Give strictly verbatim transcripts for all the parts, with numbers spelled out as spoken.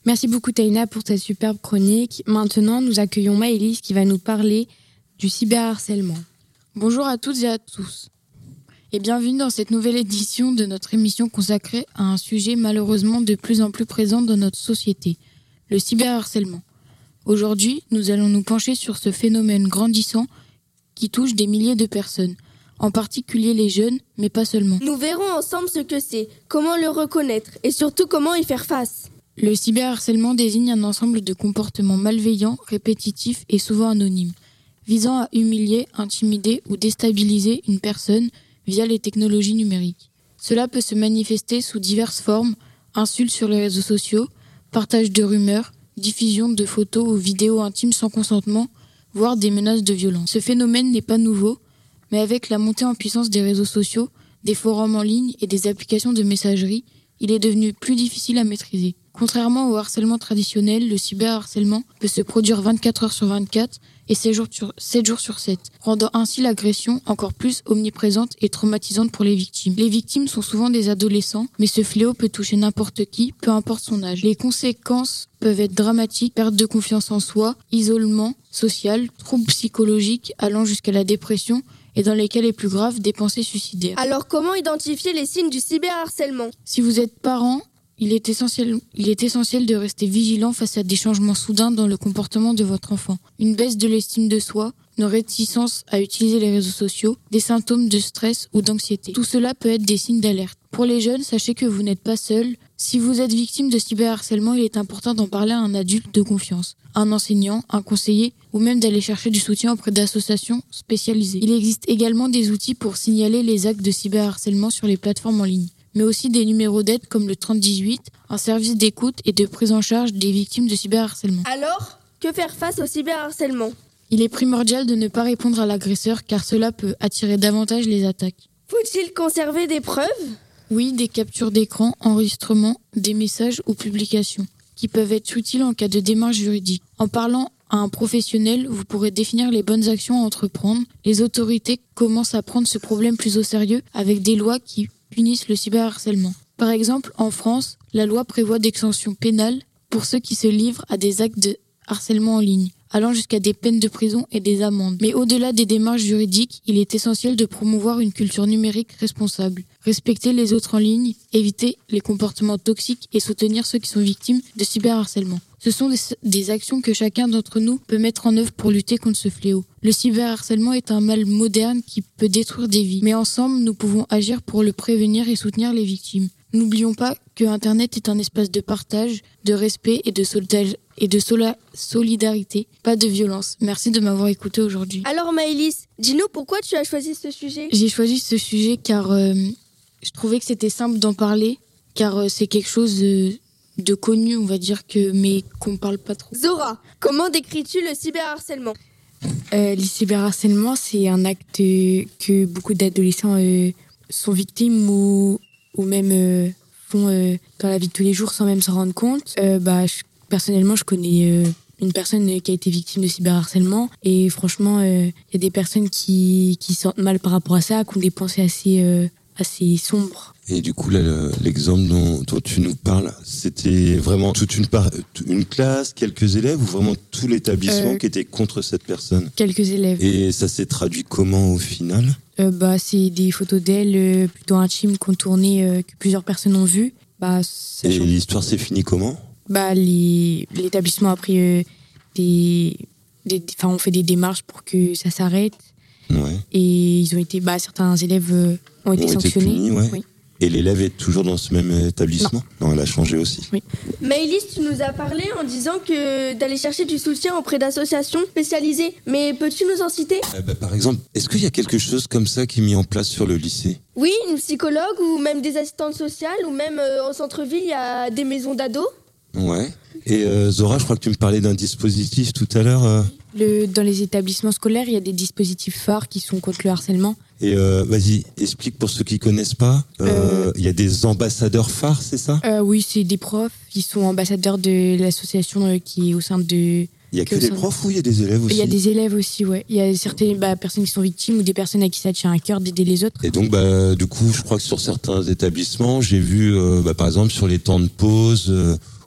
Merci beaucoup Taïna pour cette superbe chronique. Maintenant, nous accueillons Maëlys qui va nous parler du cyberharcèlement. Bonjour à toutes et à tous. Et bienvenue dans cette nouvelle édition de notre émission consacrée à un sujet malheureusement de plus en plus présent dans notre société, le cyberharcèlement. Aujourd'hui, nous allons nous pencher sur ce phénomène grandissant qui touche des milliers de personnes, en particulier les jeunes, mais pas seulement. Nous verrons ensemble ce que c'est, comment le reconnaître et surtout comment y faire face. Le cyberharcèlement désigne un ensemble de comportements malveillants, répétitifs et souvent anonymes, visant à humilier, intimider ou déstabiliser une personne via les technologies numériques. Cela peut se manifester sous diverses formes, insultes sur les réseaux sociaux, partage de rumeurs, diffusion de photos ou vidéos intimes sans consentement, voire des menaces de violence. Ce phénomène n'est pas nouveau, mais avec la montée en puissance des réseaux sociaux, des forums en ligne et des applications de messagerie, il est devenu plus difficile à maîtriser. Contrairement au harcèlement traditionnel, le cyberharcèlement peut se produire vingt-quatre heures sur vingt-quatre et sept jours sur, sept jours sur sept, rendant ainsi l'agression encore plus omniprésente et traumatisante pour les victimes. Les victimes sont souvent des adolescents, mais ce fléau peut toucher n'importe qui, peu importe son âge. Les conséquences peuvent être dramatiques, perte de confiance en soi, isolement social, troubles psychologiques allant jusqu'à la dépression, et dans les cas les plus graves, des pensées suicidaires. Alors comment identifier les signes du cyberharcèlement ? Si vous êtes parent, il est essentiel, il est essentiel de rester vigilant face à des changements soudains dans le comportement de votre enfant. Une baisse de l'estime de soi, une réticence à utiliser les réseaux sociaux, des symptômes de stress ou d'anxiété. Tout cela peut être des signes d'alerte. Pour les jeunes, sachez que vous n'êtes pas seul. Si vous êtes victime de cyberharcèlement, il est important d'en parler à un adulte de confiance, un enseignant, un conseiller, ou même d'aller chercher du soutien auprès d'associations spécialisées. Il existe également des outils pour signaler les actes de cyberharcèlement sur les plateformes en ligne, mais aussi des numéros d'aide comme le trente dix-huit, un service d'écoute et de prise en charge des victimes de cyberharcèlement. Alors, que faire face au cyberharcèlement ? Il est primordial de ne pas répondre à l'agresseur car cela peut attirer davantage les attaques. Faut-il conserver des preuves ? Oui, des captures d'écran, enregistrements, des messages ou publications qui peuvent être utiles en cas de démarche juridique. En parlant à un professionnel, vous pourrez définir les bonnes actions à entreprendre. Les autorités commencent à prendre ce problème plus au sérieux avec des lois qui punissent le cyberharcèlement. Par exemple, en France, la loi prévoit des sanctions pénales pour ceux qui se livrent à des actes de harcèlement en ligne, allant jusqu'à des peines de prison et des amendes. Mais au-delà des démarches juridiques, il est essentiel de promouvoir une culture numérique responsable, respecter les autres en ligne, éviter les comportements toxiques et soutenir ceux qui sont victimes de cyberharcèlement. Ce sont des, des actions que chacun d'entre nous peut mettre en œuvre pour lutter contre ce fléau. Le cyberharcèlement est un mal moderne qui peut détruire des vies, mais ensemble, nous pouvons agir pour le prévenir et soutenir les victimes. N'oublions pas que Internet est un espace de partage, de respect et de, solda- et de sola- solidarité, pas de violence. Merci de m'avoir écouté aujourd'hui. Alors Maëlys, dis-nous pourquoi tu as choisi ce sujet ? J'ai choisi ce sujet car euh, je trouvais que c'était simple d'en parler, car euh, c'est quelque chose de, de connu, on va dire, que, mais qu'on parle pas trop. Zora, comment décris-tu le cyberharcèlement ? Euh, le cyberharcèlement, c'est un acte euh, que beaucoup d'adolescents euh, sont victimes ou, ou même euh, font euh, dans la vie de tous les jours sans même s'en rendre compte. Euh, bah, je, personnellement, je connais euh, une personne qui a été victime de cyberharcèlement et franchement, il euh, y a des personnes qui, qui se sentent mal par rapport à ça, qui ont des pensées assez, euh, assez sombres. Et du coup, là, le, l'exemple dont, dont tu nous parles, c'était vraiment toute une, par, une classe, quelques élèves ou vraiment tout l'établissement euh, qui était contre cette personne ? Quelques élèves. Et ça s'est traduit comment au final ? euh, bah, C'est des photos d'elle euh, plutôt intimes qu'on tournait, euh, que plusieurs personnes ont vues. Bah, Et l'histoire s'est finie comment ? Bah, les, l'établissement a pris euh, des, des, enfin, on fait des démarches pour que ça s'arrête. Ouais. Et ils ont été, bah, certains élèves euh, ont été ont sanctionnés. Été punis, ouais. Oui. Et l'élève est toujours dans ce même établissement ? Non, non, elle a changé aussi. Oui. Maëlys, tu nous as parlé en disant que d'aller chercher du soutien auprès d'associations spécialisées. Mais peux-tu nous en citer ? euh, bah, Par exemple, est-ce qu'il y a quelque chose comme ça qui est mis en place sur le lycée ? Oui, une psychologue ou même des assistantes sociales ou même euh, en centre-ville, il y a des maisons d'ados. Ouais. Et euh, Zora, je crois que tu me parlais d'un dispositif tout à l'heure. Euh... Le, dans les établissements scolaires, il y a des dispositifs phares qui sont contre le harcèlement. Et euh, vas-y, explique pour ceux qui connaissent pas. Il euh, euh, y a des ambassadeurs phares, c'est ça ? euh, Oui, c'est des profs qui sont ambassadeurs de l'association euh, qui est au sein de... Il y a que des profs ou il y a des élèves aussi ? Il y a des élèves aussi, ouais. Il y a certaines bah, personnes qui sont victimes ou des personnes à qui ça tient à cœur d'aider les autres. Et donc, bah, du coup, je crois que sur certains établissements, j'ai vu, euh, bah, par exemple, sur les temps de pause, euh,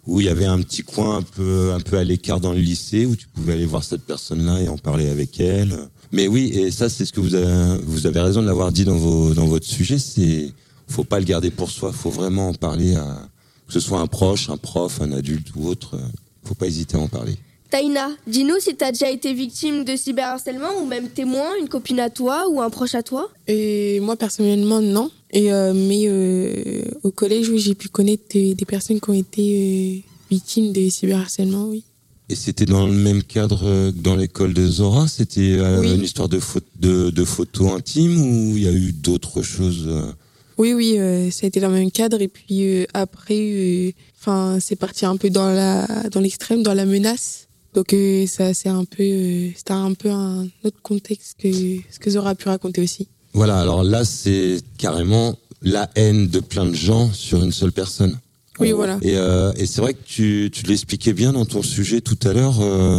où il y avait un petit coin un peu, un peu à l'écart dans le lycée, où tu pouvais aller voir cette personne-là et en parler avec elle. Mais oui, et ça, c'est ce que vous avez, vous avez raison de l'avoir dit dans vos, dans votre sujet, c'est, faut pas le garder pour soi, faut vraiment en parler à, que ce soit un proche, un prof, un adulte ou autre, faut pas hésiter à en parler. Taïna, dis-nous si t'as déjà été victime de cyberharcèlement ou même témoin, une copine à toi ou un proche à toi. Et moi, personnellement, non. Et, euh, mais euh, au collège, oui, j'ai pu connaître des, des personnes qui ont été euh, victimes de cyberharcèlement, oui. Et c'était dans le même cadre que dans l'école de Zora? C'était euh, oui. une histoire de, pho- de, de photos intimes ou il y a eu d'autres choses euh... Oui, oui, euh, ça a été dans le même cadre. Et puis euh, après, enfin, euh, c'est parti un peu dans, la, dans l'extrême, dans la menace. Donc euh, ça, c'est un peu, euh, c'était un peu un autre contexte que ce que Zora a pu raconter aussi. Voilà, alors là, c'est carrément la haine de plein de gens sur une seule personne. Oui, voilà. Et, euh, et c'est vrai que tu, tu l'expliquais bien dans ton sujet tout à l'heure. Euh,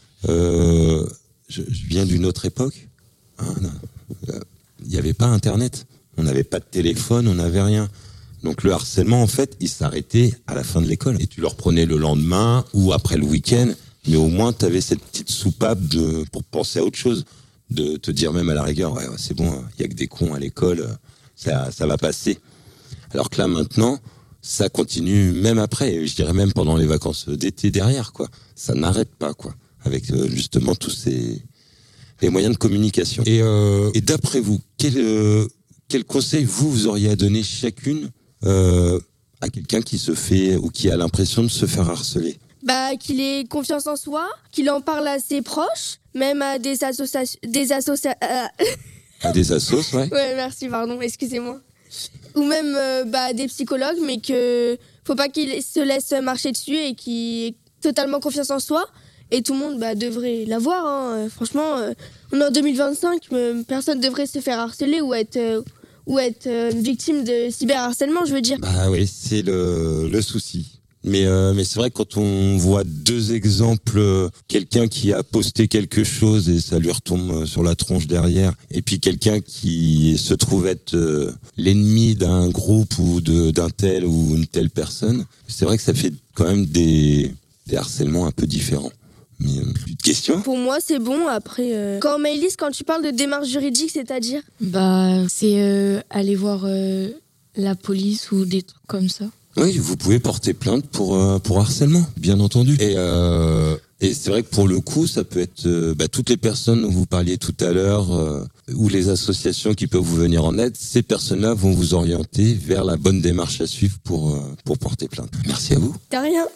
euh, je, je viens d'une autre époque. Il hein, n'y avait pas Internet. On n'avait pas de téléphone, on n'avait rien. Donc le harcèlement, en fait, il s'arrêtait à la fin de l'école. Et tu le reprenais le lendemain ou après le week-end. Mais au moins, tu avais cette petite soupape de, pour penser à autre chose. De te dire même à la rigueur, ouais, ouais c'est bon, il y a que des cons à l'école, ça, ça va passer. Alors que là, maintenant, ça continue même après. Je dirais même pendant les vacances d'été derrière, quoi. Ça n'arrête pas, quoi. Avec euh, justement tous ces les moyens de communication. Et, euh, et d'après vous, quel, euh, quel conseil vous, vous auriez à donner chacune euh, à quelqu'un qui se fait ou qui a l'impression de se faire harceler? Bah, qu'il ait confiance en soi, qu'il en parle à ses proches, même à des associations... Des associa... euh... À des assos, ouais. Ouais, merci, pardon, excusez-moi. Ou même euh, bah, des psychologues, mais que faut pas qu'il se laisse marcher dessus et qu'il ait totalement confiance en soi. Et tout le monde bah, devrait l'avoir. Hein. Franchement, euh, on est en deux mille vingt-cinq, euh, personne devrait se faire harceler ou être... Euh, ou être euh, victime de cyberharcèlement, je veux dire. Bah oui, c'est le, le souci. Mais, euh, mais c'est vrai que quand on voit deux exemples, euh, quelqu'un qui a posté quelque chose et ça lui retombe sur la tronche derrière, et puis quelqu'un qui se trouve être euh, l'ennemi d'un groupe ou de, d'un tel ou une telle personne, c'est vrai que ça fait quand même des, des harcèlements un peu différents. Mais euh, plus de questions ? Pour moi, c'est bon. Après, euh... quand Maëlys, quand tu parles de démarche juridique, c'est-à-dire ? Bah, c'est euh, aller voir euh, la police ou des trucs comme ça. Oui, vous pouvez porter plainte pour euh, pour harcèlement, bien entendu. Et euh, et c'est vrai que pour le coup, ça peut être euh, bah, toutes les personnes dont vous parliez tout à l'heure euh, ou les associations qui peuvent vous venir en aide. Ces personnes-là vont vous orienter vers la bonne démarche à suivre pour euh, pour porter plainte. Merci à vous. T'as rien.